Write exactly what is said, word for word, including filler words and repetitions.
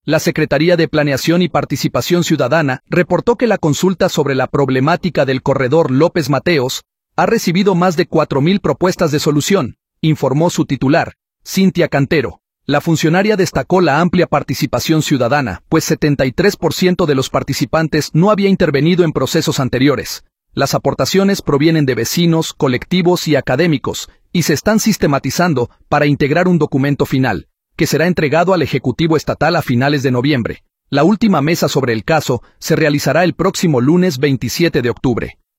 La Secretaría de Planeación y Participación Ciudadana reportó que la consulta sobre la problemática del corredor López Mateos ha recibido más de cuatro mil propuestas de solución, informó su titular, Cintia Cantero. La funcionaria destacó la amplia participación ciudadana, pues setenta y tres por ciento de los participantes no había intervenido en procesos anteriores. Las aportaciones provienen de vecinos, colectivos y académicos, y se están sistematizando para integrar un documento final, que será entregado al Ejecutivo Estatal a finales de noviembre. La última mesa sobre el caso se realizará el próximo lunes veintisiete de octubre.